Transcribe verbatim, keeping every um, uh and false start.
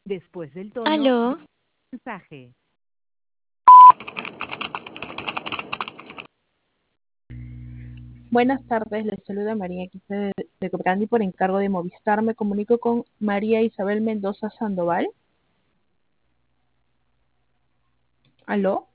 Después del tono, Aló, di- mensaje. Buenas tardes, les saluda María Quita de, de Cobrandi por encargo de Movistar. Me comunico con María Isabel Mendoza Sandoval. ¿Aló?